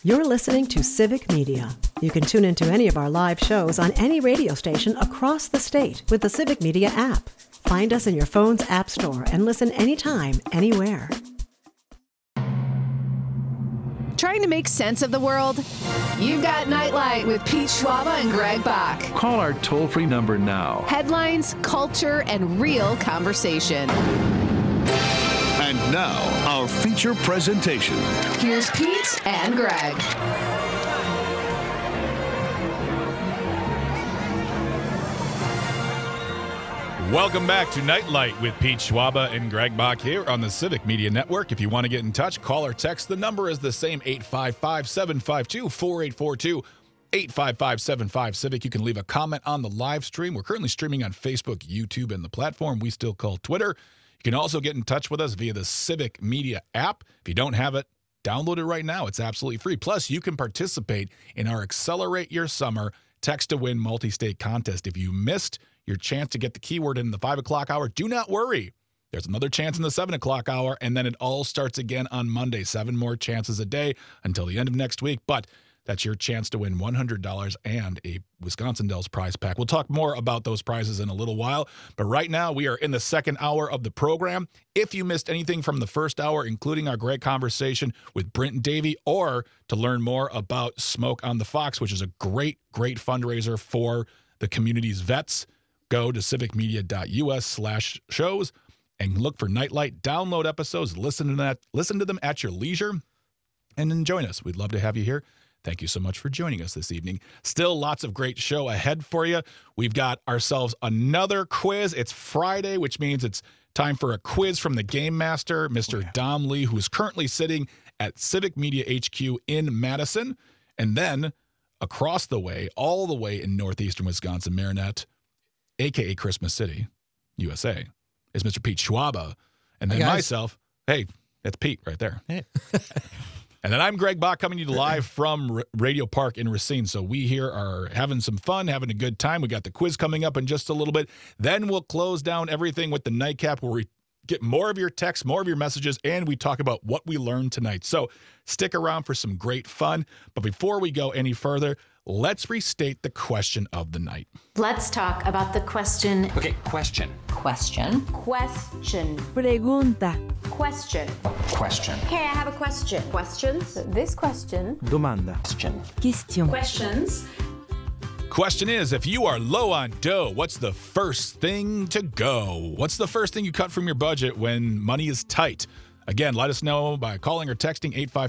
You're listening to Civic Media. You can tune into any of our live shows on any radio station across the state with the Civic Media app. Find us in your phone's app store and listen anytime, anywhere. Trying to make sense of the world? You've got Nightlight with Pete Schwaba and Greg Bach. Call our toll-free number now. Headlines, culture, and real conversation. And now, our feature presentation. Here's Pete and Greg. Welcome back to Nightlight with Pete Schwaba and Greg Bach here on the Civic Media Network. If you want to get in touch, call or text. The number is the same, 855-752-4842, 855-75-CIVIC. You can leave a comment on the live stream. We're currently streaming on Facebook, YouTube, and the platform we still call Twitter. You can also get in touch with us via the Civic Media app. If you don't have it, download it right now. It's absolutely free. Plus, you can participate in our Accelerate Your Summer Text-to-Win multi-state contest. If you missed your chance to get the keyword in the 5 o'clock hour, do not worry. There's another chance in the 7 o'clock hour, and then it all starts again on Monday. 7 more chances a day until the end of next week. But that's your chance to win $100 and a Wisconsin Dells prize pack. We'll talk more about those prizes in a little while. But right now, we are in the second hour of the program. If you missed anything from the first hour, including our great conversation with Brinton Davey, or to learn more about Smoke on the Fox, which is a great, great fundraiser for the community's vets, go to civicmedia.us/shows and look for Nightlight. Download episodes, listen to them at your leisure, and then join us. We'd love to have you here. Thank you so much for joining us this evening. Still lots of great show ahead for you. We've got ourselves another quiz. It's Friday, which means it's time for a quiz from the Game Master, Mr. Dom Lee, who is currently sitting at Civic Media HQ in Madison. And then across the way, all the way in northeastern Wisconsin, Marinette, a.k.a. Christmas City, USA, is Mr. Pete Schwaba. And then myself, hey, that's Pete right there. Hey. And then I'm Greg Bach, coming to you live from Radio Park in Racine. So we here are having some fun, having a good time. We got the quiz coming up in just a little bit. Then we'll close down everything with the nightcap, where we get more of your texts, more of your messages, and we talk about what we learned tonight. So stick around for some great fun. But before we go any further, let's restate the question of the night. Let's talk about the question. Okay, question. Question. Question. Pregunta. Question. Question. Okay, I have a question. Questions? This question. Domanda. Question. Question. Questions. Question is, if you are low on dough, what's the first thing to go? What's the first thing you cut from your budget when money is tight? Again, let us know by calling or texting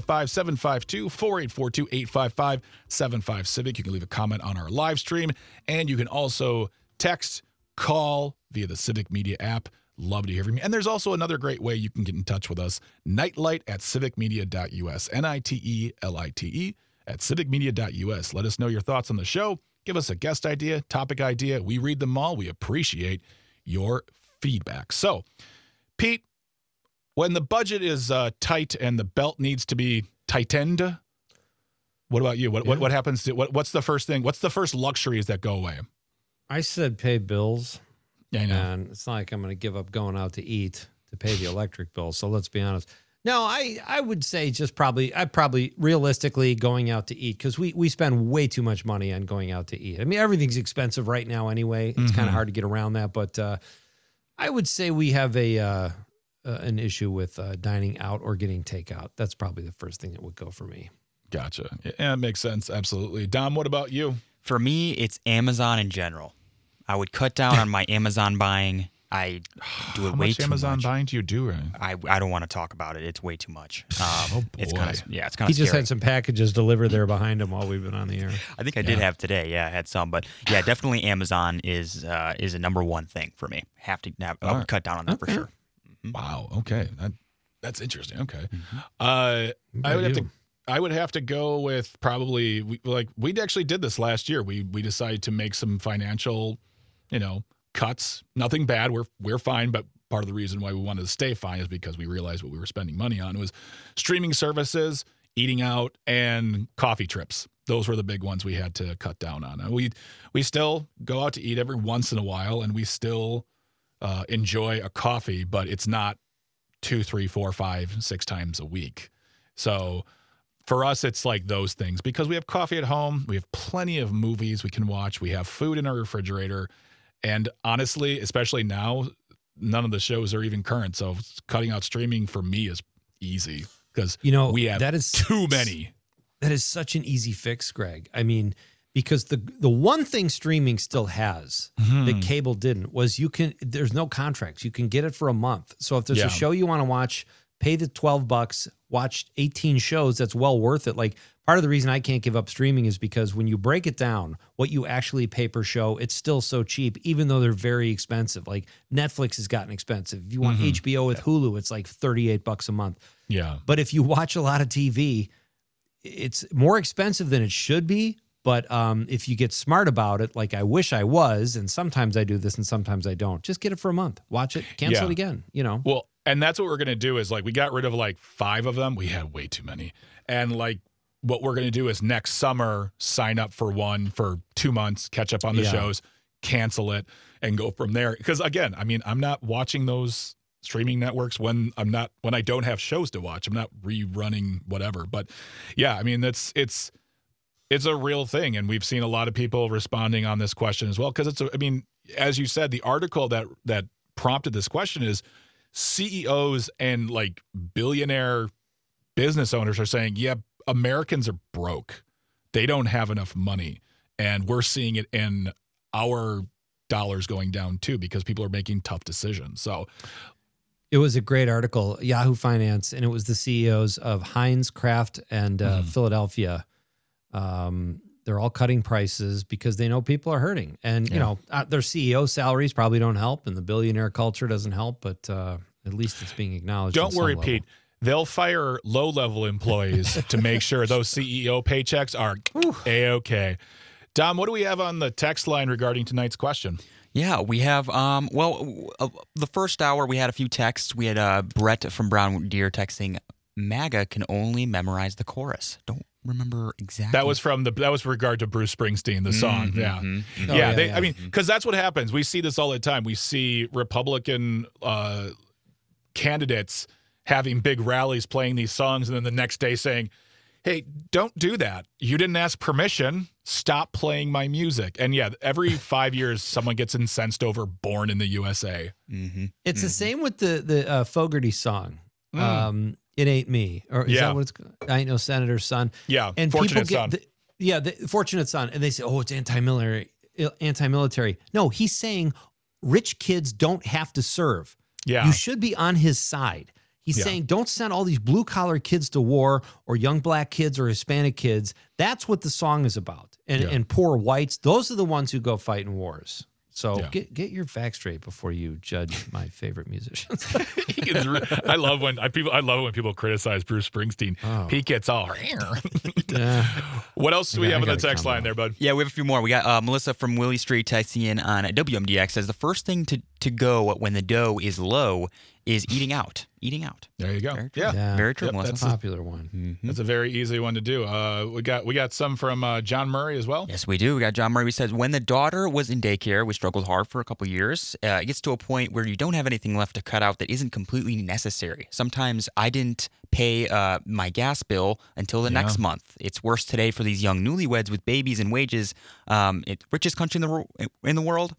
855-752-4842, 855-75-CIVIC. You can leave a comment on our live stream, and you can also text, call via the Civic Media app. Love to hear from you. And there's also another great way you can get in touch with us, Nightlight at civicmedia.us, NITELITE at civicmedia.us. Let us know your thoughts on the show. Give us a guest idea, topic idea. We read them all. We appreciate your feedback. So, Pete, when the budget is tight and the belt needs to be tightened, what about you? What happens to what's the first thing? What's the first luxuries that go away? I said pay bills. Yeah, I know. And it's not like I'm going to give up going out to eat to pay the electric bill. So let's be honest. No, I would say probably realistically going out to eat, because we spend way too much money on going out to eat. I mean, everything's expensive right now anyway. It's kind of hard to get around that. But I would say we have an issue with dining out or getting takeout. That's probably the first thing that would go for me. Gotcha. Yeah, it makes sense. Absolutely. Dom, what about you? For me, it's Amazon in general. I would cut down on my Amazon buying. I do it way too much. How much Amazon buying do you do? I don't want to talk about it. It's way too much. Oh, boy. It's kind of He scary. just had some packages delivered there behind him while we've been on the air. I think I did have today. Yeah, I had some. But yeah, definitely Amazon is a number one thing for me. I would cut down on that for sure. Mm-hmm. Wow. Okay. That's interesting. Okay. Mm-hmm. I would have to go with probably we actually did this last year. We decided to make some financial, cuts. Nothing bad. We're fine, but part of the reason why we wanted to stay fine is because we realized what we were spending money on was streaming services, eating out, and coffee trips. Those were the big ones we had to cut down on. And we still go out to eat every once in a while, and we still enjoy a coffee, but it's not 2, 3, 4, 5, 6 times a week. So for us, it's like those things because we have coffee at home. We have plenty of movies we can watch. We have food in our refrigerator. And honestly, especially now, none of the shows are even current. So cutting out streaming for me is easy because we have too many. That is such an easy fix, Greg. I mean, because the one thing streaming still has that cable didn't was there's no contracts. You can get it for a month. So if there's a show you want to watch, pay the $12, watch 18 shows, that's well worth it. Like part of the reason I can't give up streaming is because when you break it down, what you actually pay per show, it's still so cheap, even though they're very expensive. Like Netflix has gotten expensive. If you want HBO with Hulu, it's like $38 a month. Yeah. But if you watch a lot of TV, it's more expensive than it should be. But if you get smart about it, like I wish I was, and sometimes I do this and sometimes I don't, just get it for a month, watch it, cancel it again, Well, and that's what we're going to do is like we got rid of like 5 of them. We had way too many. And like what we're going to do is next summer, sign up for one for 2 months, catch up on the shows, cancel it, and go from there. Because again, I mean, I'm not watching those streaming networks when I don't have shows to watch. I'm not rerunning whatever. But yeah, I mean, it's a real thing. And we've seen a lot of people responding on this question as well. Because as you said, the article that prompted this question is CEOs and like billionaire business owners are saying, yeah, Americans are broke. They don't have enough money. And we're seeing it in our dollars going down too, because people are making tough decisions. So it was a great article, Yahoo Finance, and it was the CEOs of Heinz, Kraft, and Philadelphia. They're all cutting prices because they know people are hurting. And, their CEO salaries probably don't help and the billionaire culture doesn't help, but at least it's being acknowledged. Don't worry, Pete. They'll fire low-level employees to make sure those CEO paychecks are A-okay. Dom, what do we have on the text line regarding tonight's question? Yeah, we have, the first hour we had a few texts. We had Brett from Brown Deer texting, MAGA can only memorize the chorus. Don't remember exactly. That was regard to Bruce Springsteen, the song. I mean, because that's what happens. We see this all the time. We see Republican candidates having big rallies playing these songs, and then the next day saying, hey, don't do that. You didn't ask permission. Stop playing my music. And yeah, every 5 years, someone gets incensed over Born in the USA. It's the same with the Fogerty song. It Ain't Me. Or is that what it's called? I Ain't No Senator's Son. Yeah, and Fortunate people Son. The Fortunate Son. And they say, oh, it's anti-military. No, he's saying rich kids don't have to serve. Yeah. You should be on his side. He's saying don't send all these blue-collar kids to war or young black kids or Hispanic kids. That's what the song is about. And poor whites, those are the ones who go fight in wars. So get your facts straight before you judge my favorite musicians. I love when people criticize Bruce Springsteen. He gets all. What else do we have on the text line there, bud? Yeah, we have a few more. We got Melissa from Willie Street texting in on WMDX says the first thing to go when the dough is low is eating out. Eating out. There you go. Very true. Very true. Melissa. That's a popular one. That's a very easy one to do. We got some from John Murray as well. Yes, we do. We got John Murray. He says, when the daughter was in daycare, we struggled hard for a couple years. It gets to a point where you don't have anything left to cut out that isn't completely necessary. Sometimes I didn't pay my gas bill until the next month. It's worse today for these young newlyweds with babies and wages. Richest country in the world?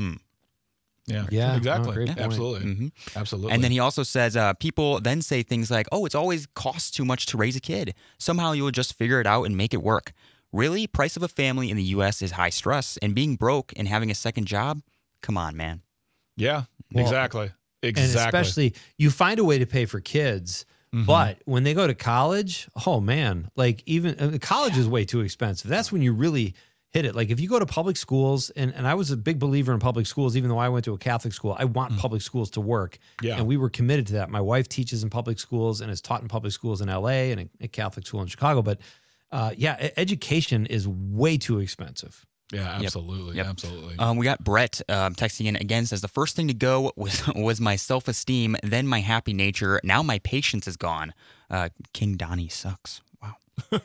Yeah, exactly. Great point. Absolutely. Absolutely. And then he also says, people then say things like, oh, it's always costs too much to raise a kid. Somehow you'll just figure it out and make it work. Really? Price of a family in the U.S. is high stress, and being broke and having a second job? Come on, man. Yeah, exactly. And especially, you find a way to pay for kids, but when they go to college, oh man, like even college is way too expensive. That's when you really hit it. Like if you go to public schools, and I was a big believer in public schools, even though I went to a Catholic school, I want public schools to work. Yeah. And we were committed to that. My wife teaches in public schools and has taught in public schools in LA and a Catholic school in Chicago. But education is way too expensive. Yeah, absolutely. Yep. Absolutely. We got Brett texting in again, says the first thing to go was my self-esteem, then my happy nature. Now my patience is gone. King Donnie sucks. Wow.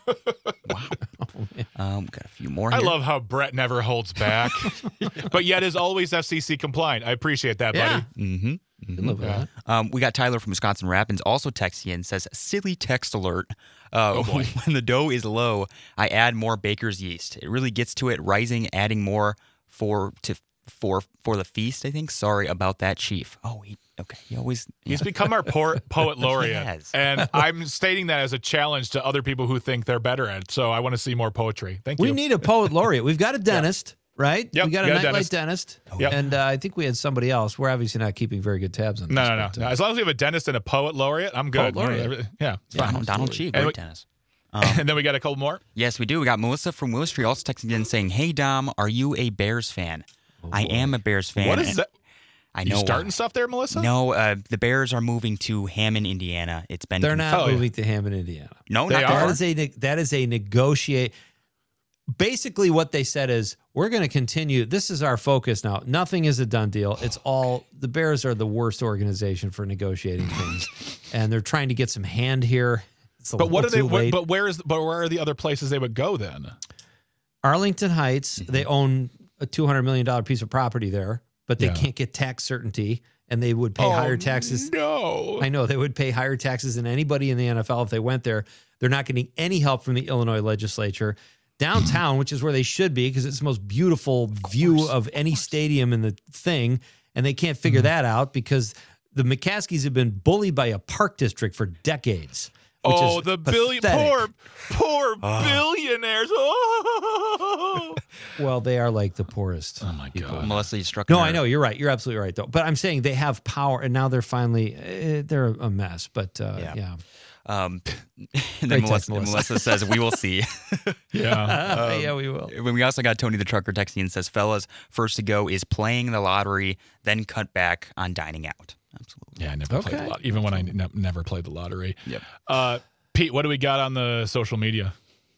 Got a few more here. I love how Brett never holds back, but yet is always FCC compliant. I appreciate that, buddy. Love that. We got Tyler from Wisconsin Rapids also texting in, says, silly text alert. When the dough is low, I add more baker's yeast. It really gets to it, rising, adding more for the feast, I think. Sorry about that, Chief. Oh, He's become our poet laureate. Yes. And I'm stating that as a challenge to other people who think they're better at it. So I want to see more poetry. Thank you. We need a poet laureate. We've got a dentist, right? Yep, we got a Nightlight dentist. Yep. And I think we had somebody else. We're obviously not keeping very good tabs on this. No. but, As long as we have a dentist and a poet laureate, I'm good. Poet laureate. Yeah. It's fine. Donald G, great tennis. And then we got a couple more. Yes, we do. We got Melissa from Willow Street also texting in saying, "Hey Dom, are you a Bears fan?" I am a Bears fan. What is that? I know. You starting stuff there, Melissa? No, the Bears are moving to Hammond, Indiana. It's been They're not moving to Hammond, Indiana. No, They not are. That is a negotiate. Basically, what they said is, we're going to continue. This is our focus now. Nothing is a done deal. It's all the Bears are the worst organization for negotiating things, and they're trying to get some hand here. It's a But what are they? little too late. But where are the other places they would go then? Arlington Heights. They own a $200 million piece of property there, but they Yeah. can't get tax certainty, and they would pay higher taxes. No. I know they would pay higher taxes than anybody in the NFL if they went there. They're not getting any help from the Illinois legislature. Downtown, which is where they should be because it's the most beautiful view of any stadium in the thing, and they can't figure that out because the McCaskies have been bullied by a park district for decades. Oh, the pathetic. poor billionaires. Oh. Well, they are like the poorest. Oh my God. Melissa, you struck. No, a I nerve. know you're right. You're absolutely right, though. But I'm saying they have power, and now they're finally they're a mess. But yeah. And Great then text, Melissa says, "We will see." Yeah. Yeah, we will. When we also got Tony the Trucker texting and says, "Fellas, first to go is playing the lottery, then cut back on dining out." Absolutely. Yeah, I never played the Okay. lottery, even when I never played the lottery. Yep. Pete, what do we got on the social media?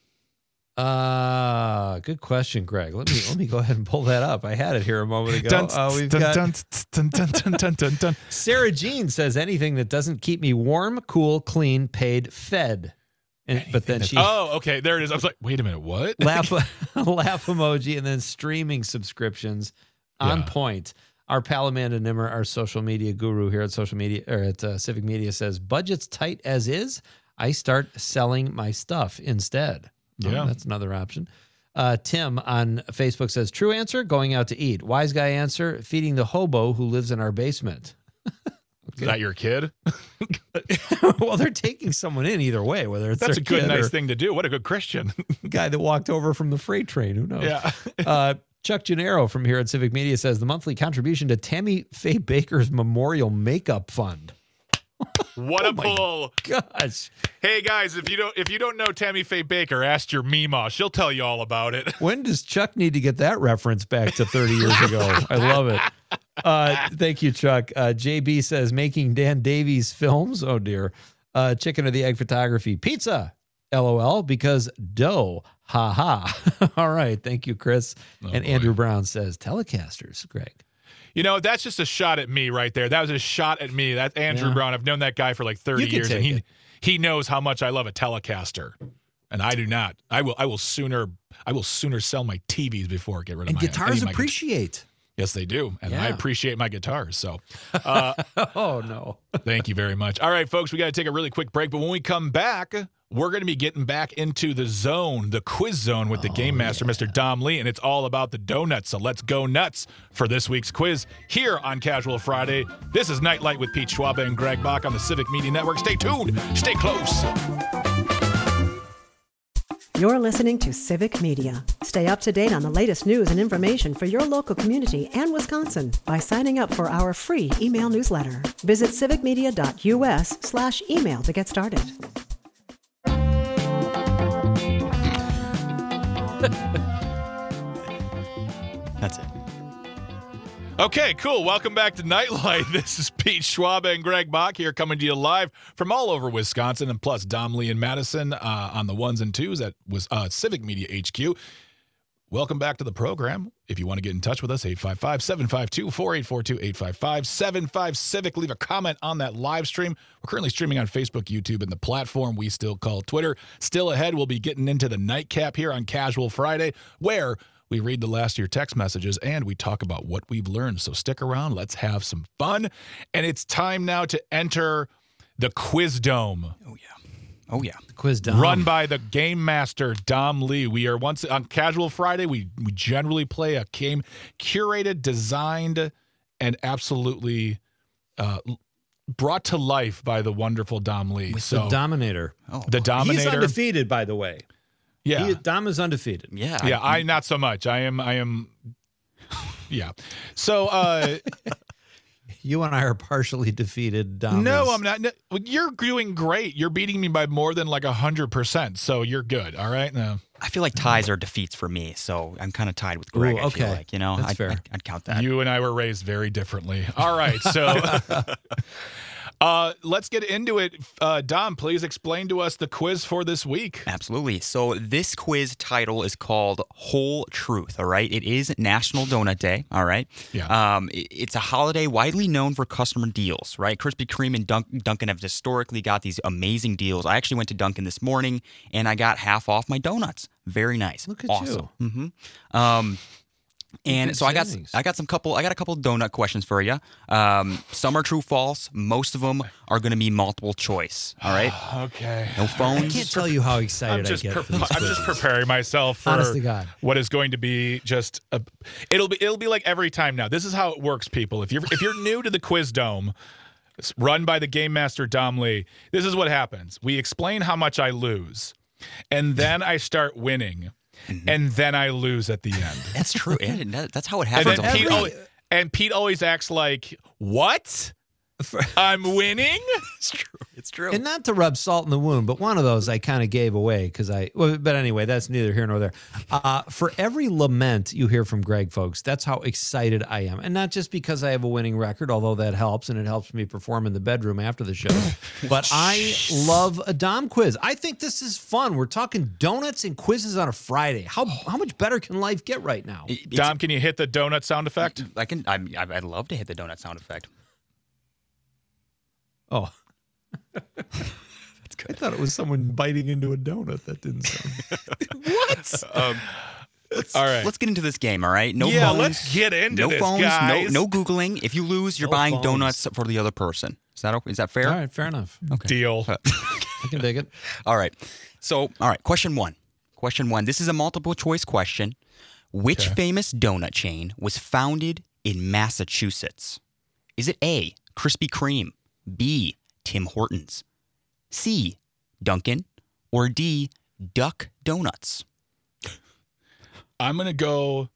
Good question, Greg. Let me go ahead and pull that up. I had it here a moment ago. We've got Sarah Jean says anything that doesn't keep me warm, cool, clean, paid, fed. But then she Oh, okay. There it is. I was like, wait a minute, what? laugh emoji and then streaming subscriptions on Yeah. point. Our pal Amanda Nimmer, our social media guru here at social media or at Civic Media says budget's tight as is. I start selling my stuff instead. Yeah. That's another option. Tim on Facebook says true answer, going out to eat. Wise guy answer, feeding the hobo who lives in our basement. Is that your kid? Well, they're taking someone in either way, whether it's That's their a good, kid nice or thing to do. What a good Christian. guy that walked over from the freight train. Who knows? Yeah. Chuck Gennaro from here at Civic Media says the monthly contribution to Tammy Faye Baker's Memorial Makeup Fund. What a pull. Gosh. Hey guys, if you don't know Tammy Faye Baker, ask your Meemaw. She'll tell you all about it. When does Chuck need to get that reference back to 30 years ago? I love it. Thank you, Chuck. JB says making Dan Davies films. Oh, dear. Chicken or the egg photography. Pizza. LOL. Because dough. Ha ha. All right. Thank you, Chris. And boy. Andrew Brown says Telecasters. Greg. You know, that's just a shot at me right there. That was a shot at me. That's Andrew Yeah. Brown. I've known that guy for like 30 You can years, and take it. he knows how much I love a Telecaster. And I do not. I will sooner sell my TVs before get rid of And my guitars any of my appreciate. Yes, they do. And I Yeah. appreciate my guitars. So Oh, no. thank you very much. All right, folks, we got to take a really quick break. But when we come back, we're going to be getting back into the zone, the quiz zone with the Game Master, Mr. Dom Lee. And it's all about the donuts. So let's go nuts for this week's quiz here on Casual Friday. This is Nightlight with Pete Schwab and Greg Bach on the Civic Media Network. Stay tuned. Stay close. You're listening to Civic Media. Stay up to date on the latest news and information for your local community and Wisconsin by signing up for our free email newsletter. Visit civicmedia.us/email to get started. That's it. Okay, cool. Welcome back to Nightlight. This is Pete Schwab and Greg Bach here coming to you live from all over Wisconsin, and plus Dom Lee and Madison on the ones and twos at Civic Media HQ. Welcome back to the program. If you want to get in touch with us, 855-752-4842, 855-75-CIVIC. Leave a comment on that live stream. We're currently streaming on Facebook, YouTube, and the platform we still call Twitter. Still ahead, we'll be getting into the nightcap here on Casual Friday, where we read the last year text messages and we talk about what we've learned. So stick around. Let's have some fun. And it's time now to enter the Quiz Dome. Oh, yeah. Oh, yeah. Quiz Dom. Run by the game master, Dom Lee. We are once on Casual Friday. We generally play a game curated, designed, and absolutely brought to life by the wonderful Dom Lee. With the Dominator. Oh, The Dominator. He's undefeated, by the way. Yeah. Dom is undefeated. yeah. Yeah, I not so much. I am yeah. So You and I are partially defeated, Dom. no, is- I'm not. No, you're doing great. You're beating me by more than like 100%. So you're good. All right. No. I feel like ties are defeats for me, so I'm kind of tied with Greg. Ooh, I feel okay. like, you know, That's fair. I'd count that. You and I were raised very differently. All right. So let's get into it. Dom, please explain to us the quiz for this week. Absolutely. So this quiz title is called Whole Truth, all right? It is National Donut Day, all right? Yeah. It's a holiday widely known for customer deals, right? Krispy Kreme and Dunkin' have historically got these amazing deals. I actually went to Dunkin' this morning, and I got half off my donuts. Very nice. Look at awesome. you. Mm-hmm. And Good so I got savings. a couple donut questions for you. Some are true, false. Most of them are going to be multiple choice. All right. Okay. No phones. I can't tell you how excited I get for these I'm just quizzes. preparing myself for Honest to God. what is going to be just a. It'll be like every time now. This is how it works, people. If you're new to the Quiz Dome, it's run by the game master Dom Lee, this is what happens. We explain how much I lose, and then I start winning, and then I lose at the end. That's true. And that's how it And happens. then Pete always acts like, "What? I'm winning?" It's true. It's true. And not to rub salt in the wound, but one of those I kind of gave away because but anyway, that's neither here nor there. For every lament you hear from Greg, folks, that's how excited I am. And not just because I have a winning record, although that helps and it helps me perform in the bedroom after the show, but I love a Dom quiz. I think this is fun. We're talking donuts and quizzes on a Friday. How much better can life get right now? Dom, can you hit the donut sound effect? I'd love to hit the donut sound effect. Oh. That's good. I thought it was someone biting into a donut. That didn't sound. What? All right. Let's get into this game, all right? No Yeah, phones. let's get into no this, phones, guys. No Googling. If you lose, you're No buying phones. donuts for the other person. Is that fair? All right, fair enough. Deal. I can dig it. All right. So, all right, question one. Question one. This is a multiple choice question. Which famous donut chain was founded in Massachusetts? Is it A, Krispy Kreme, B, Tim Hortons, C, Dunkin', or D, Duck Donuts? I'm going to go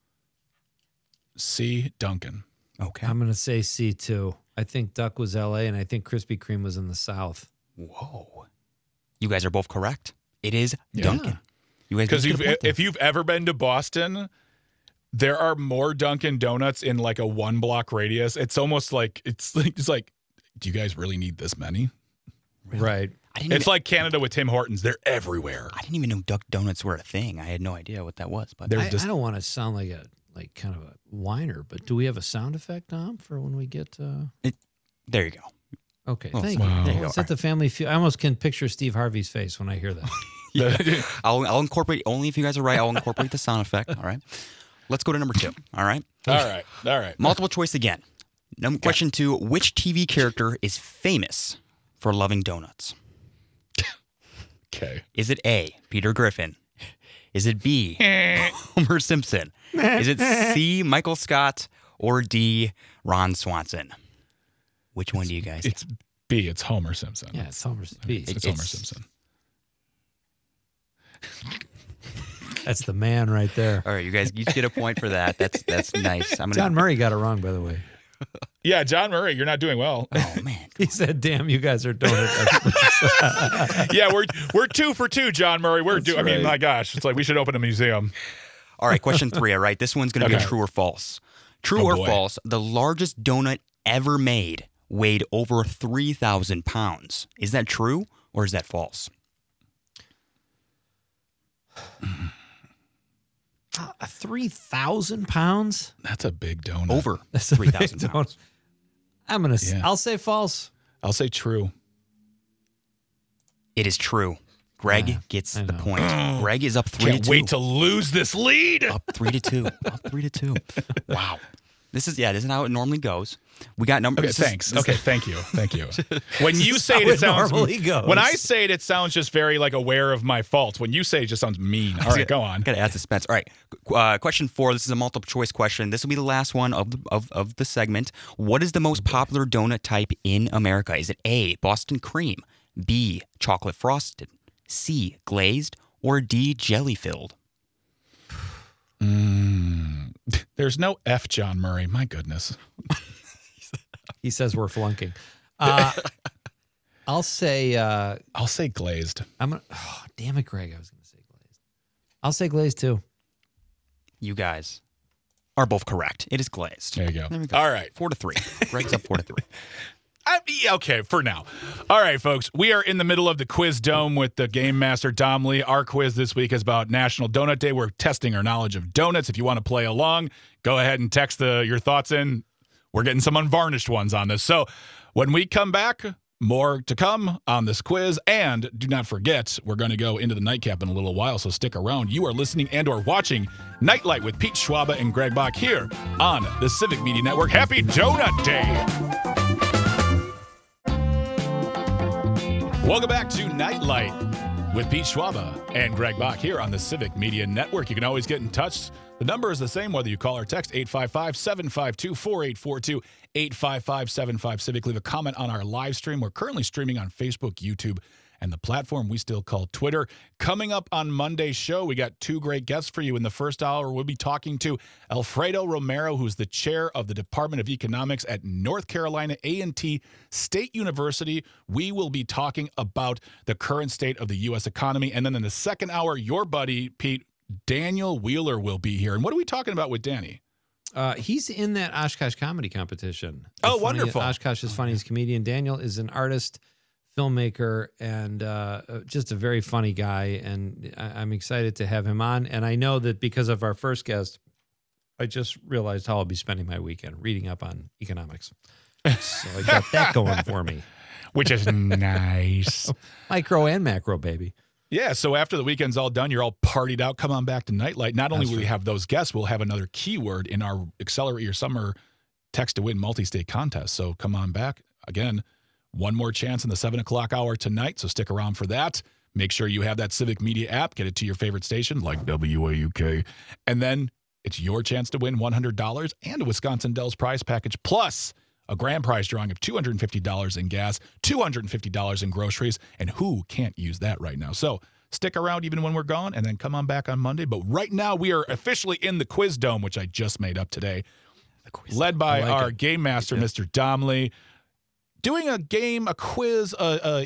C, Duncan. Okay. I'm going to say C2. I think Duck was LA and I think Krispy Kreme was in the South. Whoa. You guys are both correct. It is Yeah. Dunkin'. You guys Because each get a point there. if you've ever been to Boston, there are more Dunkin' Donuts in like a 1 block radius. It's almost like it's like, do you guys really need this many? Right. I didn't It's even, like Canada with Tim Hortons. They're everywhere. I didn't even know Duck Donuts were a thing. I had no idea what that was. But I don't want to sound like kind of a whiner, but do we have a sound effect, Dom, for when we get? there you go. Okay, Oh, thank wow. you. There you go. Is that the family feud? I almost can picture Steve Harvey's face when I hear that. I'll incorporate, only if you guys are right, I'll incorporate the sound effect. All right. Let's go to number 2. All right. All right. Multiple choice again. Question 2. Which TV character is famous for loving donuts? Okay. Is it A, Peter Griffin? Is it B, Homer Simpson? Is it C, Michael Scott? Or D, Ron Swanson? Which one do you guys It's B. It's Homer Simpson. Yeah, it's Homer B. It's Homer Simpson. That's the man right there. All right, you guys each get a point for that. That's nice. I'm gonna. John Murray got it wrong, by the way. Yeah, John Murray, you're not doing well. Oh man. He said, "Damn, you guys are donut experts." Yeah, we're 2 for 2, John Murray. I mean, right. my gosh, it's like we should open a museum. All right, question 3. All right, this one's going to be Okay. a true or false. True Oh, or boy. false? The largest donut ever made weighed over 3,000 pounds. Is that true or is that false? 3,000 pounds? That's a big donut. Over That's a big 3,000 pounds. donut. I'm gonna. Yeah. I'll say false. I'll say true. It is true. Greg Yeah, gets I the know. point. Greg is up 3 Can't to 2. wait to lose this lead. Up 3 to 2. Up 3 to 2. Wow. This is how it normally goes. We got numbers. Okay, thanks. Okay, thank you. When you say it, how it it sounds. normally goes. When I say it, it sounds just very like aware of my faults. When you say it, just sounds mean. All right, go on. Got to add suspense. All right, question 4. This is a multiple choice question. This will be the last one of the segment. What is the most popular donut type in America? Is it A, Boston cream, B, chocolate frosted, C, glazed, or D, jelly filled? There's no F, John Murray. My goodness. He says we're flunking. I'll say glazed. Damn it, Greg. I was going to say glazed. I'll say glazed too. You guys are both correct. It is glazed. There you go. There we go. All right. 4-3. Greg's up 4-3. Okay, for now. All right, folks. We are in the middle of the quiz dome with the Game Master Dom Lee. Our quiz this week is about National Donut Day. We're testing our knowledge of donuts. If you want to play along, go ahead and text your thoughts in. We're getting some unvarnished ones on this. So when we come back, more to come on this quiz. And do not forget, we're going to go into the nightcap in a little while, so stick around. You are listening and or watching Nightlight with Pete Schwaba and Greg Bach here on the Civic Media Network. Happy Donut Day! Welcome back to Nightlight with Pete Schwaba and Greg Bach here on the Civic Media Network. You can always get in touch. The number is the same whether you call or text 855-752-4842, 855-75-CIVIC. Leave a comment on our live stream. We're currently streaming on Facebook, YouTube, and the platform we still call Twitter. Coming up on Monday's show, we got 2 great guests for you. In the first hour, we'll be talking to Alfredo Romero, who's the chair of the Department of Economics at North Carolina A&T State University. We will be talking about the current state of the U.S. economy. And then in the second hour, your buddy, Pete, Daniel Wheeler will be here. And what are we talking about with Danny? He's in that Oshkosh comedy competition. Wonderful. Oshkosh's Funniest Comedian. Daniel is an artist, filmmaker, and just a very funny guy. And I'm excited to have him on. And I know that because of our first guest, I just realized how I'll be spending my weekend reading up on economics. So I got that going for me. Which is nice. Micro and macro, baby. Yeah, so after the weekend's all done, you're all partied out, come on back to Nightlight. Not only will we have those guests, we'll have another keyword in our Accelerate Your Summer text-to-win multi-state contest. So come on back. Again, one more chance in the 7 o'clock hour tonight, so stick around for that. Make sure you have that Civic Media app. Get it to your favorite station, like WAUK. And then it's your chance to win $100 and a Wisconsin Dells prize package, plus a grand prize drawing of $250 in gas, $250 in groceries, and who can't use that right now? So stick around even when we're gone, and then come on back on Monday. But right now, we are officially in the Quiz Dome, which I just made up today, led by our game master, Mr. Dom Lee, doing a quiz,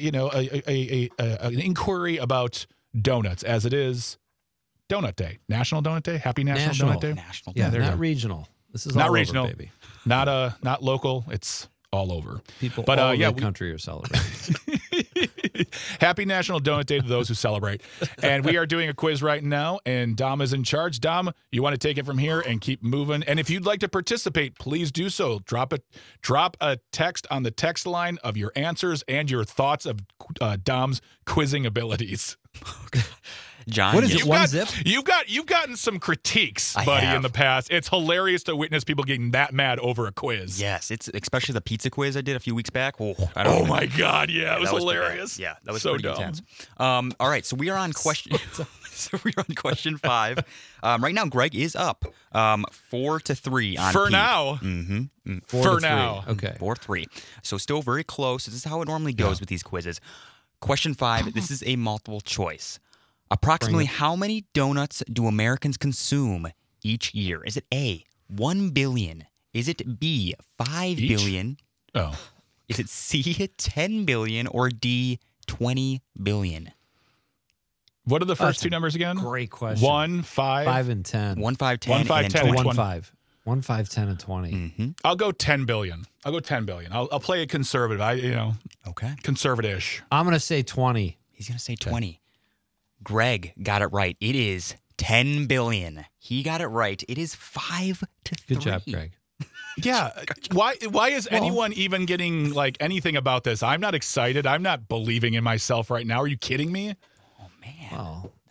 an inquiry about donuts, as it is Donut Day, National Donut Day, Happy National Donut Day. National. Yeah, there you not go. regional. This is Not all regional, over, baby. Not local. It's all over. People But, all over yeah, the country are celebrating. Happy National Donut Day to those who celebrate. And we are doing a quiz right now, and Dom is in charge. Dom, you want to take it from here and keep moving. And if you'd like to participate, please do so. Drop a text on the text line of your answers and your thoughts of Dom's quizzing abilities. John, What is it? One zip? You've gotten some critiques, I buddy, have. in the past. It's hilarious to witness people getting that mad over a quiz. Yes, it's especially the pizza quiz I did a few weeks back. Oh My God, yeah, it was that hilarious. pretty bad. Yeah, that was so pretty dumb. intense. All right, so we are on question. So we're on question 5. Right now, Greg is up 4-3 on For Pete. now. Mm-hmm. For now. Okay. 4-3. So still very close. This is how it normally goes with these quizzes. Question 5. This is a multiple choice. Approximately how many donuts do Americans consume each year? Is it A, 1 billion? Is it B, 5 billion? Oh. Is it C, 10 billion? Or D, 20 billion? What are the first That's two numbers again? Great question. 1, 5. 5 and 10. 1, 5, 10, 1, 5, and 10, then and 20. 1, 5. 1, 5, 10, and 20. Mm-hmm. I'll go 10 billion. I'll play it conservative. Okay. Conservative-ish. I'm going to say 20. He's going to say 20. Greg got it right. It is 10 billion. He got it right. It is 5-3. Good job, Greg. Yeah. Why is anyone even getting like anything about this? I'm not excited. I'm not believing in myself right now. Are you kidding me? Oh, man. Well,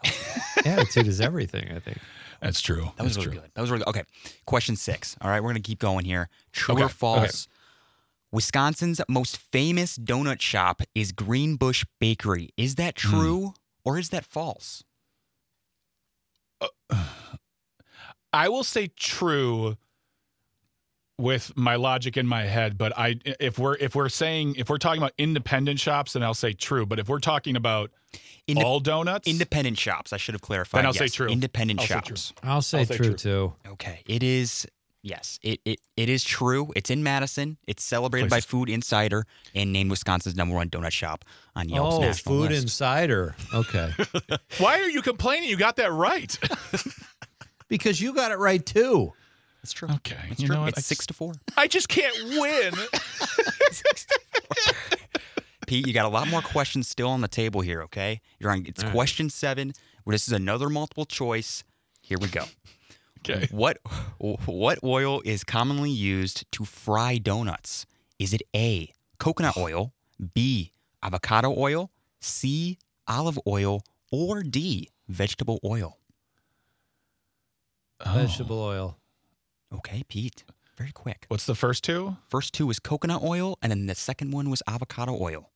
Attitude is everything, I think. That's true. That was That's really true. good. That was really good. Okay. Question 6. All right. We're going to keep going here. True Okay, or false? okay. Wisconsin's most famous donut shop is Greenbush Bakery. Is that true or is that false? I will say true with my logic in my head, but if we're talking about independent shops, then I'll say true. But if we're talking about all donuts, Independent shops. I should have clarified. Then I'll say Yes, true. Independent I'll say shops. I'll say true, too. Okay. It is. Yes, it is true. It's in Madison. It's celebrated by Food Insider and named Wisconsin's #1 donut shop on Yelp's national Food list. Insider. Okay. why are you complaining? You got that right. Because you got it right, too. It's true. Okay. It's You true. know what? It's 6-4. I just can't win. Pete, you got a lot more questions still on the table here, okay? It's question 7, where this is another multiple choice. Here we go. Okay. What oil is commonly used to fry donuts? Is it A, coconut oil, B, avocado oil, C, olive oil, or D, vegetable oil? Vegetable oil. Okay, Pete. Very quick. What's the first two? First 2 was coconut oil, and then the second one was avocado oil.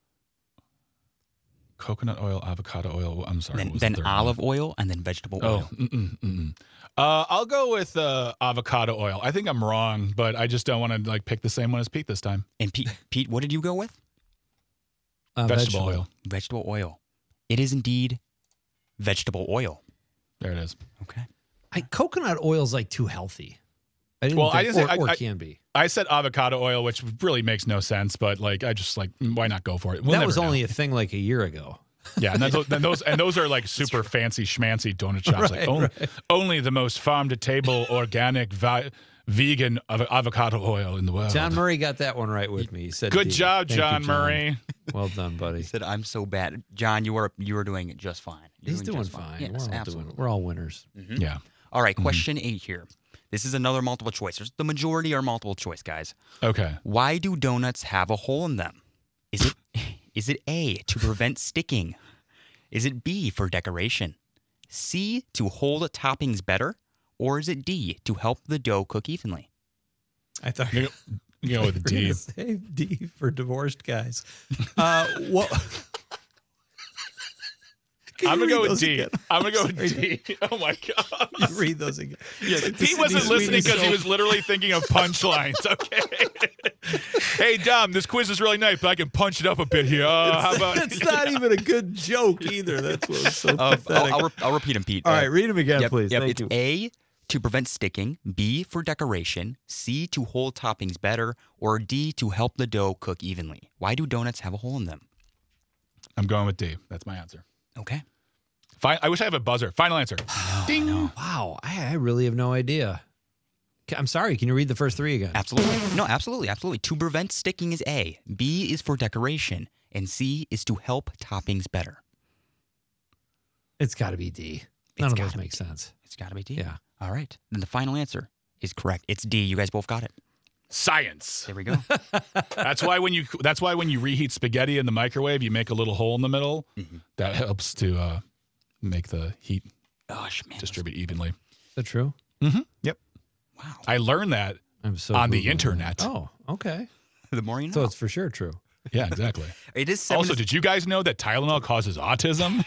Coconut oil, avocado oil. I'm sorry. what was Then the third olive one? oil, and then vegetable Oh, oil. I'll go with avocado oil. I think I'm wrong, but I just don't want to pick the same one as Pete this time. And Pete, what did you go with? Vegetable oil. Vegetable oil. It is indeed vegetable oil. There it is. Okay. Coconut oil is too healthy. I didn't Well, think, I didn't say- or I- can be. I said avocado oil, which really makes no sense, but I just why not go for it? We'll that never was know. only a thing a year ago. Yeah, and those are super fancy schmancy donut shops. Only the most farm to table organic vegan avocado oil in the world. John Murray got that one right with me. He said, Good D. job, Thank you, John Murray. Well done, buddy. He said, "I'm so bad." John, you are doing it just fine. He's doing just fine. Yes, absolutely. We're all winners. Yeah. All right, question 8 here. This is another multiple choice. The majority are multiple choice, guys. Okay. Why do donuts have a hole in them? Is it A, to prevent sticking? Is it B, for decoration? C, to hold toppings better? Or is it D, to help the dough cook evenly? I thought You go with a D. Say D for divorced guys. What? I'm gonna go with D. I'm gonna go with D. Oh my god. You read those again. He wasn't listening because he was literally thinking of punchlines. Okay. Hey Dom, this quiz is really nice, but I can punch it up a bit here. How about? It's not even a good joke either. That's what's so pathetic. I'll repeat them, Pete. All right, read them again, Yep, please. yep. Thank It's you. A, to prevent sticking, B, for decoration, C, to hold toppings better, or D, to help the dough cook evenly. Why do donuts have a hole in them? I'm going with D. That's my answer. Okay. I wish I have a buzzer. Final answer. Ding. Wow, I really have no idea. I'm sorry. Can you read the first 3 again? Absolutely. No, absolutely. To prevent sticking is A, B is for decoration, and C is to help toppings better. It's got to be D. None of those make sense. It's got to be D. Yeah. All right. Then the final answer is correct. It's D. You guys both got it. Science. There we go. That's why when you reheat spaghetti in the microwave, you make a little hole in the middle. That helps to make the heat Gosh, man. distribute evenly. Is that true? Yep. Wow. I learned that I'm so on the Googling internet. that. Oh, okay. The more you know. So it's for sure true. Yeah, exactly. It is 7 Also, did you guys know that Tylenol causes autism?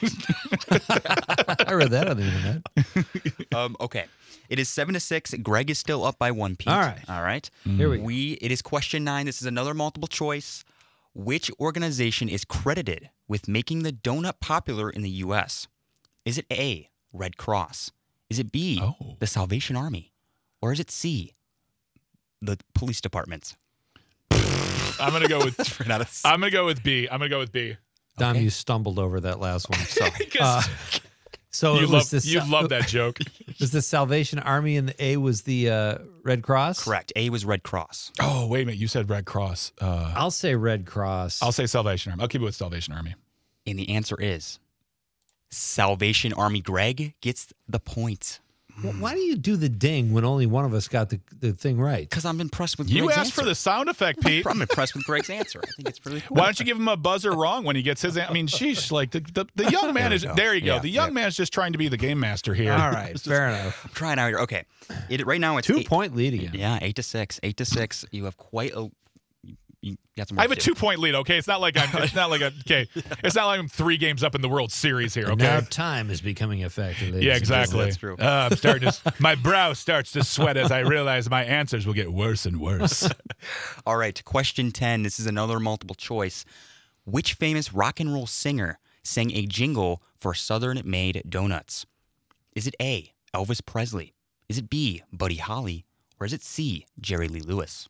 I read that on the internet. okay. It is 7-6. Greg is still up by 1, Pete. All right. All right. Here we go. It is question 9. This is another multiple choice. Which organization is credited with making the donut popular in the U.S.? Is it A, Red Cross? Is it B, the Salvation Army? Or is it C, the police departments? I'm gonna go with. I'm gonna go with B. Dom, Okay. you stumbled over that last one. So, 'Cause so you it was love that joke. Was the Salvation Army and the A was the Red Cross? Correct. A was Red Cross. Oh wait a minute, you said Red Cross. I'll say Red Cross. I'll say Salvation Army. I'll keep it with Salvation Army. And the answer is Salvation Army. Greg gets the point. Why do you do the ding when only one of us got the thing right? Because I'm impressed with You Greg's asked for answer. the sound effect, Pete. I'm impressed with Greg's answer. I think it's really cool. Why don't you give him a buzzer wrong when he gets his? I mean, sheesh, like the young man is. There you go. Yeah, The young man's just trying to be the game master here. All right, fair enough. I'm trying out here. Okay. Right now it's 2-point lead again. Yeah, 8-6. 8-6. You have quite a. You got some. I have a 2-point lead. Okay, it's not like I'm. It's not like I'm 3 games up in the World Series here. And Okay. now time is becoming effective. ladies Yeah, and exactly. That's true. I'm starting to. My brow starts to sweat as I realize my answers will get worse and worse. All right, question 10. This is another multiple choice. Which famous rock and roll singer sang a jingle for Southern Made Donuts? Is it A, Elvis Presley? Is it B, Buddy Holly? Or is it C, Jerry Lee Lewis?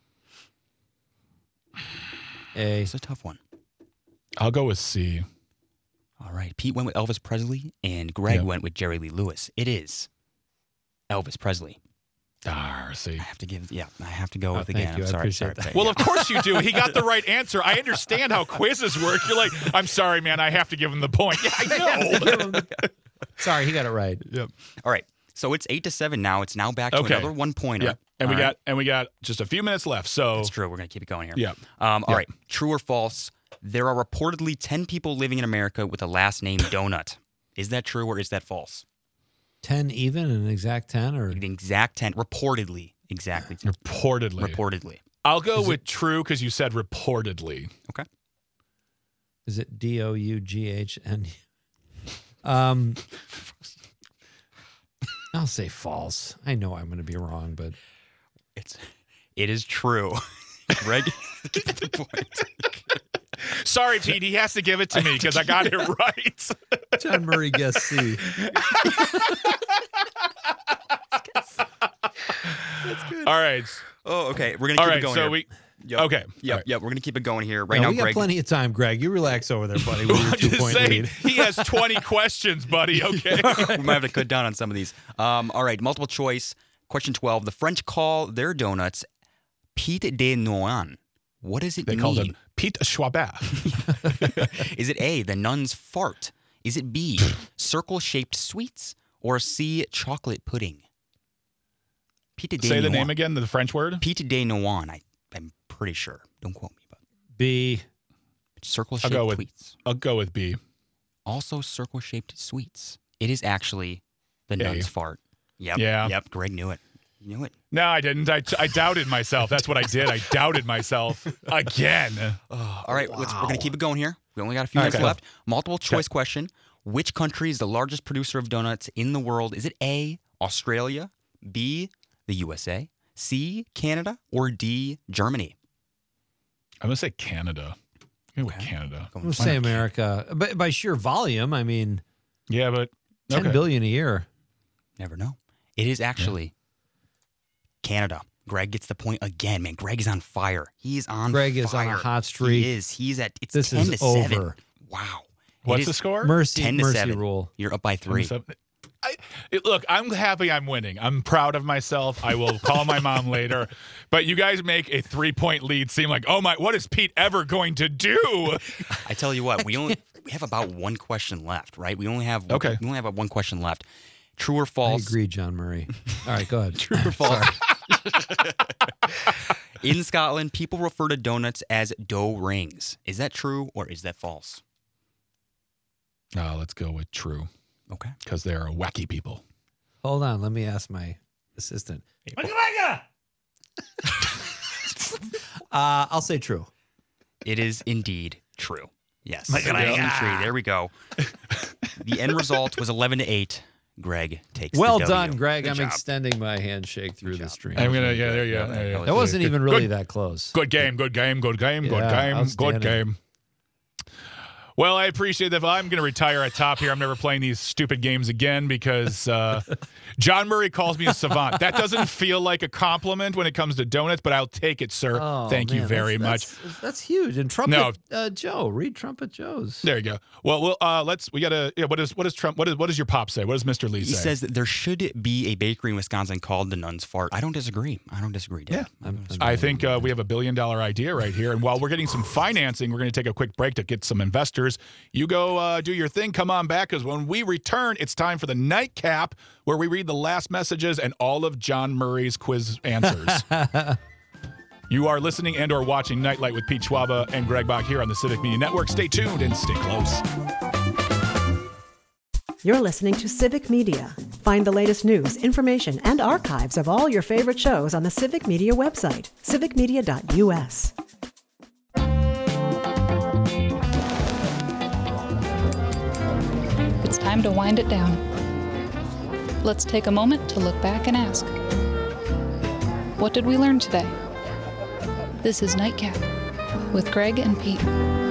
A. It's a tough one. I'll go with C. All right, Pete went with Elvis Presley, and Greg Yep. went with Jerry Lee Lewis. It is Elvis Presley. C. I have to go with thank again. you. I'm I sorry. appreciate that. Well, of course you do. He got the right answer. I understand how quizzes work. You're like, I'm sorry, man. I have to give him the point. Yeah, I know. Sorry, he got it right. Yep. All right, so it's 8-7 now. It's now back to Okay. another 1-pointer. Yeah. And All right. we got just a few minutes left. So That's true. We're going to keep it going here. Yeah. All Yeah. right. True or false? There are reportedly 10 people living in America with the last name Donut. Is that true or is that false? 10 even, an exact 10, or The exact 10. Reportedly. Exactly. 10. reportedly. Reportedly. I'll go with true because you said reportedly. Okay. is it DOUGHN? I'll say false. I know I'm going to be wrong, but It is true. Greg gets the point. Sorry, Pete. He has to give it to me because I got it right. John Murray guessed C. All right. Oh, okay. We're going to All keep right. it going So here. we. Yep. Okay. Yep. All right. Yep. We're going to keep it going here. Right No, now, we got Greg. plenty of time, Greg. You relax over there, buddy. With your I'm just 2-point saying, lead. he has 20 questions, buddy. Okay. We might have to cut down on some of these. All right, multiple choice. Question 12. The French call their donuts Pete de Noan. What does it They mean? called him Pete Schwabert. Is it A, the nun's fart? Is it B, circle-shaped sweets? Or C, chocolate pudding? Pete de Say the Noan. name again, the French word. Pete de Noan, I'm pretty sure. Don't quote me, but B. circle-shaped I'll go with- sweets. I'll go with B. Also circle-shaped sweets. It is actually the nun's fart. Yep. Yeah. Yep. Greg knew it. You knew it. No, I didn't. I doubted myself. That's what I did. I doubted myself again. All right, we're going to keep it going here. We only got a few minutes Okay. left. Multiple choice question. Which country is the largest producer of donuts in the world? Is it A, Australia, B, the USA, C, Canada, or D, Germany? I'm going to say Canada. I'm going to go with Canada. I'm going to say America. But by sheer volume, I mean, Yeah, but 10 billion a year. Never know. It is actually Canada. Greg gets the point again, man. Greg is on fire. He is on Greg fire. is on a hot streak. He is. He's at, it's This 10 is to 7. over. Wow. What's It the is score? Mercy 10 to mercy 7. rule. You're up by 3. Look, I'm happy I'm winning. I'm proud of myself. I will call my mom later. But you guys make a 3-point lead seem like, oh my, what is Pete ever going to do? I tell you what, we have about one question left, right? We only have about one question left. True or I false? agree, John Murray. All right, go ahead. True or false? In Scotland, people refer to donuts as dough rings. Is that true or is that false? Let's go with true. Okay. Because they're wacky people. Hold on. Let me ask my assistant. I'll say true. It is indeed true. Yes. There we go. The end result was 11-8. Greg takes Well the done, W. Greg. Good I'm job. extending my handshake through the stream. I'm going to, there you go. That wasn't even really that close. Good game, good game, good game, good Yeah, game, good outstanding. game. Well, I appreciate that. I'm going to retire at top here. I'm never playing these stupid games again because John Murray calls me a savant. That doesn't feel like a compliment when it comes to donuts, but I'll take it, sir. Oh, Thank you man, very much. That's huge. And Trumpet Joe, read Trumpet Joe's. There you go. Well, we got to. Yeah, what does Trump? What does your pop say? What does Mr. Lee say? He says that there should be a bakery in Wisconsin called the Nun's Fart. I don't disagree. Dad. Yeah. I think we have $1 billion idea right here. And while we're getting some financing, we're going to take a quick break to get some investors numbers. You go do your thing. Come on back, because when we return, it's time for the Nightcap, where we read the last messages and all of John Murray's quiz answers. You are listening and or watching Nightlight with Pete Schwaba and Greg Bach here on the Civic Media Network. Stay tuned and stay close. You're listening to Civic Media. Find the latest news, information, and archives of all your favorite shows on the Civic Media website, civicmedia.us. It's time to wind it down. Let's take a moment to look back and ask, what did we learn today? This is Nightcap with Greg and Pete.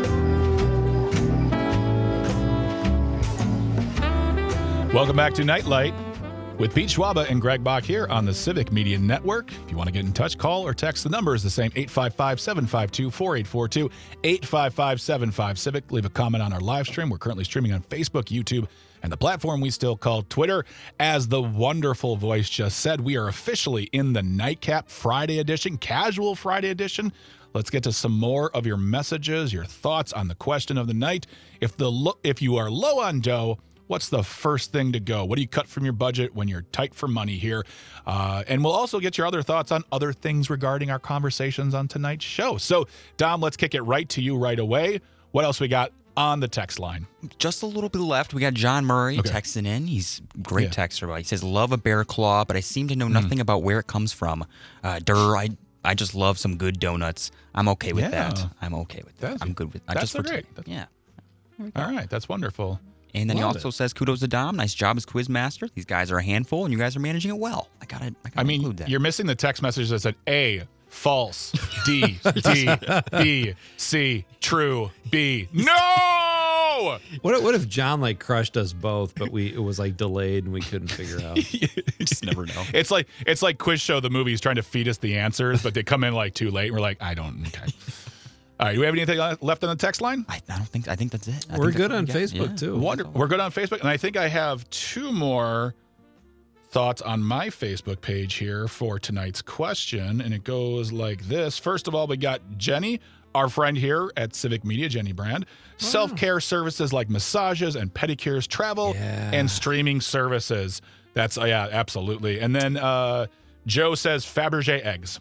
Welcome back to Nightlight with Pete Schwaba and Greg Bach here on the Civic Media Network. If you want to get in touch, call or text. The number is the same, 855-752-4842, 855-75-CIVIC. Leave a comment on our live stream. We're currently streaming on Facebook, YouTube, and the platform we still call Twitter. As the wonderful voice just said, we are officially in the Nightcap Friday edition, casual Friday edition. Let's get to some more of your messages, your thoughts on the question of the night. If you are low on dough, what's the first thing to go? What do you cut from your budget when you're tight for money here? And we'll also get your other thoughts on other things regarding our conversations on tonight's show. So, Dom, let's kick it right to you right away. What else we got on the text line? Just a little bit left. We got John Murray texting in. He's a great texter. He says, love a bear claw, but I seem to know nothing about where it comes from. I just love some good donuts. I'm okay with that. I'm okay with that. I'm good with that. That's great. Yeah. All right. That's wonderful. And then he also says, kudos to Dom. Nice job as Quizmaster. These guys are a handful, and you guys are managing it well. I gotta include that. You're missing the text message that said A, false, D, B, C, true, B. No! What if John crushed us both, but it was delayed and we couldn't figure out? You just never know. It's like Quiz Show, the movie, is trying to feed us the answers, but they come in too late, and we're like, I don't. Okay. All right, do we have anything left on the text line? I don't think. I think that's it. We're good on Facebook too. We're good on Facebook, and I think I have two more thoughts on my Facebook page here for tonight's question, and it goes like this. First of all, we got Jenny, our friend here at Civic Media, Jenny Brand. Self-care services like massages and pedicures, travel, and streaming services. That's absolutely. And then Joe says Fabergé eggs.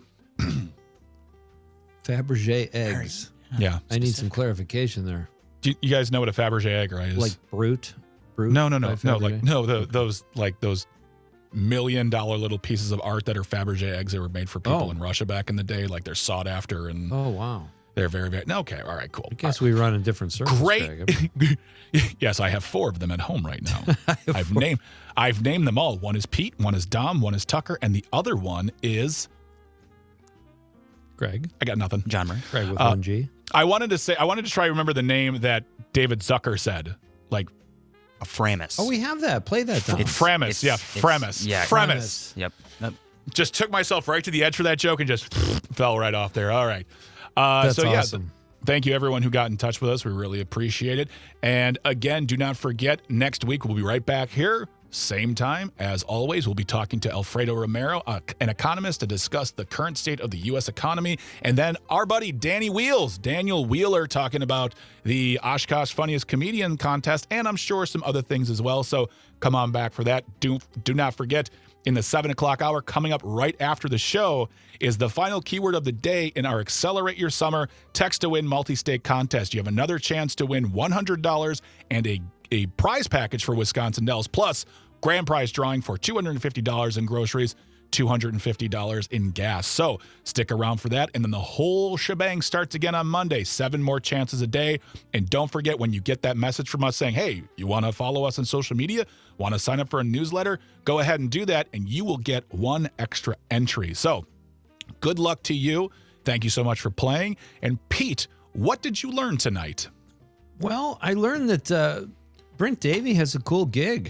Fabergé eggs. Yeah. I need some clarification there. Do you guys know what a Fabergé egg is? Like Brute? No. Those $1 million little pieces of art that are Fabergé eggs that were made for people in Russia back in the day. They're sought after and wow. They're very, very okay. All right, cool. I guess we run in different circles. Great. Yes, I have 4 of them at home right now. I've named them all. One is Pete, one is Dom, one is Tucker, and the other one is Greg. I got nothing. John Murray. Greg with 1G. I wanted to try to remember the name that David Zucker said. A Framus. Oh, we have that. Play that, Dom. Framus. Framus. Yeah. Framus. Yep. Just took myself right to the edge for that joke and just fell right off there. All right. That's awesome. Thank you, everyone who got in touch with us. We really appreciate it. And again, do not forget, next week we'll be right back here. Same time, as always, we'll be talking to Alfredo Romero, an economist, to discuss the current state of the U.S. economy. And then our buddy Daniel Wheeler, talking about the Oshkosh Funniest Comedian Contest, and I'm sure some other things as well. So come on back for that. Do not forget, in the 7 o'clock hour, coming up right after the show, is the final keyword of the day in our Accelerate Your Summer Text to Win multi-state contest. You have another chance to win $100 and a prize package for Wisconsin Dells, plus grand prize drawing for $250 in groceries, $250 in gas. So stick around for that. And then the whole shebang starts again on Monday. 7 more chances a day. And don't forget, when you get that message from us saying, hey, you want to follow us on social media, want to sign up for a newsletter, go ahead and do that, and you will get 1 extra entry. So good luck to you. Thank you so much for playing. And Pete, what did you learn tonight? Well, I learned that Brent Davey has a cool gig.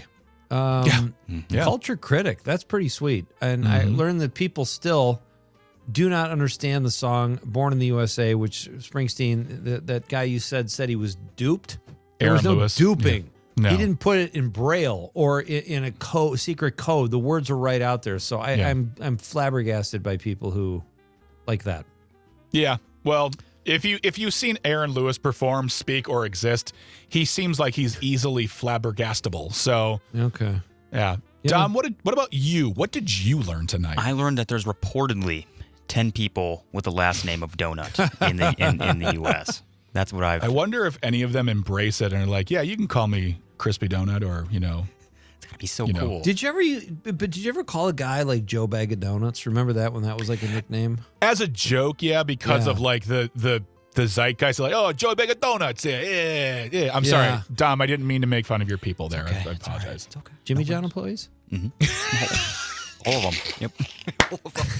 Culture critic. That's pretty sweet. And I learned that people still do not understand the song Born in the USA, which Springsteen, that guy you said he was duped. There was no Lewis. duping. Yeah. No. He didn't put it in Braille or in a secret code. The words were right out there. So I'm flabbergasted by people who like that. Yeah. Well, If you've seen Aaron Lewis perform, speak, or exist, he seems like he's easily flabbergastable. So okay, yeah. Dom, what about you? What did you learn tonight? I learned that there's reportedly 10 people with the last name of Donut in the U.S. That's what I wonder if any of them embrace it and are like, yeah, you can call me Crispy Donut, or it's gonna be so cool. Did you ever call a guy like Joe Bag of Donuts? Remember that when that was like a nickname? As a joke, yeah, because of like the zeitgeist, like, oh, Joe Bag of Donuts, yeah. I'm sorry, Dom, I didn't mean to make fun of your people there. Okay, I apologize. Right. It's okay. Jimmy John employees? Mm-hmm. All of them. Yep. All of them.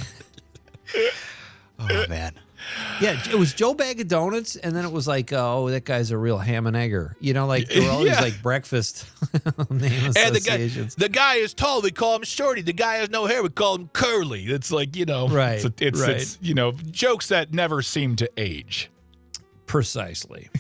Oh man. Yeah, it was Joe Bag of Donuts, and then it was like, oh, that guy's a real ham and egger. Like there were all these like breakfast name associations. The guy is tall, we call him Shorty. The guy has no hair, we call him Curly. It's like, right. It's jokes that never seem to age. Precisely.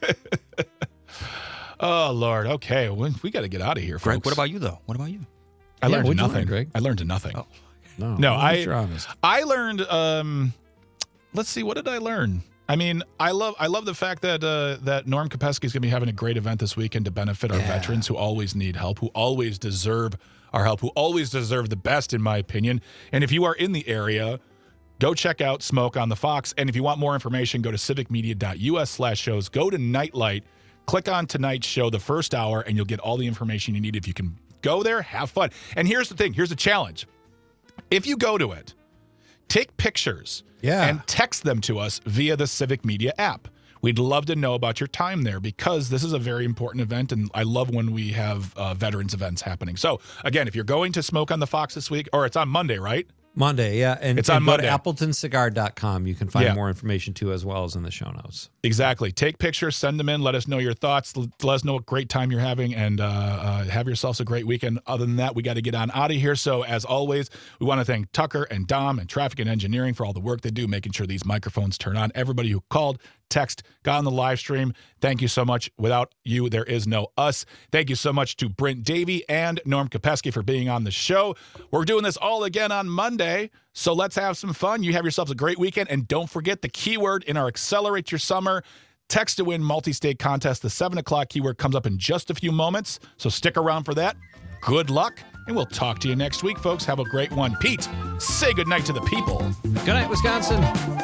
Oh Lord. Okay, we got to get out of here, folks. Greg, what about you though? What about you? I learned what'd you nothing. learn, Greg? I learned nothing. Oh. No, you're honest. I learned. Let's see. What did I learn? I mean, I love the fact that that Norm Kopeski is going to be having a great event this weekend to benefit our veterans who always need help, who always deserve our help, who always deserve the best, in my opinion. And if you are in the area, go check out Smoke on the Fox. And if you want more information, go to civicmedia.us/shows. Go to Nightlight. Click on tonight's show, the first hour, and you'll get all the information you need. If you can go there, have fun. And here's the thing. Here's the challenge. If you go to it, take pictures and text them to us via the Civic Media app. We'd love to know about your time there because this is a very important event, and I love when we have veterans events happening. So, again, if you're going to Smoke on the Fox this week, or it's on Monday, right? Monday, yeah. And it's on Monday. Go to appletoncigar.com. You can find more information, too, as well as in the show notes. Exactly. Take pictures, send them in, let us know your thoughts, let us know what great time you're having, and have yourselves a great weekend. Other than that, we got to get on out of here. So, as always, we want to thank Tucker and Dom and Traffic and Engineering for all the work they do, making sure these microphones turn on. Everybody who called, text, got on the live stream, thank you so much. Without you, there is no us. Thank you so much to Brent Davey and Norm Kopeski for being on the show. We're doing this all again on Monday, so let's have some fun. You have yourselves a great weekend, and don't forget the keyword in our Accelerate Your Summer Text to Win multi-state contest. The 7 o'clock keyword comes up in just a few moments, so stick around for that. Good luck, and we'll talk to you next week, folks. Have a great one. Pete, say goodnight to the people. Good night, Wisconsin.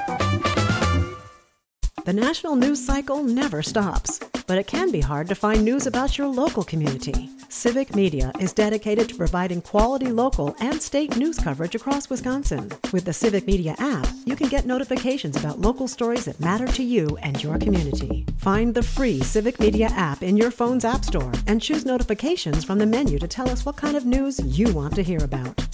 The national news cycle never stops, but it can be hard to find news about your local community. Civic Media is dedicated to providing quality local and state news coverage across Wisconsin. With the Civic Media app, you can get notifications about local stories that matter to you and your community. Find the free Civic Media app in your phone's app store and choose notifications from the menu to tell us what kind of news you want to hear about.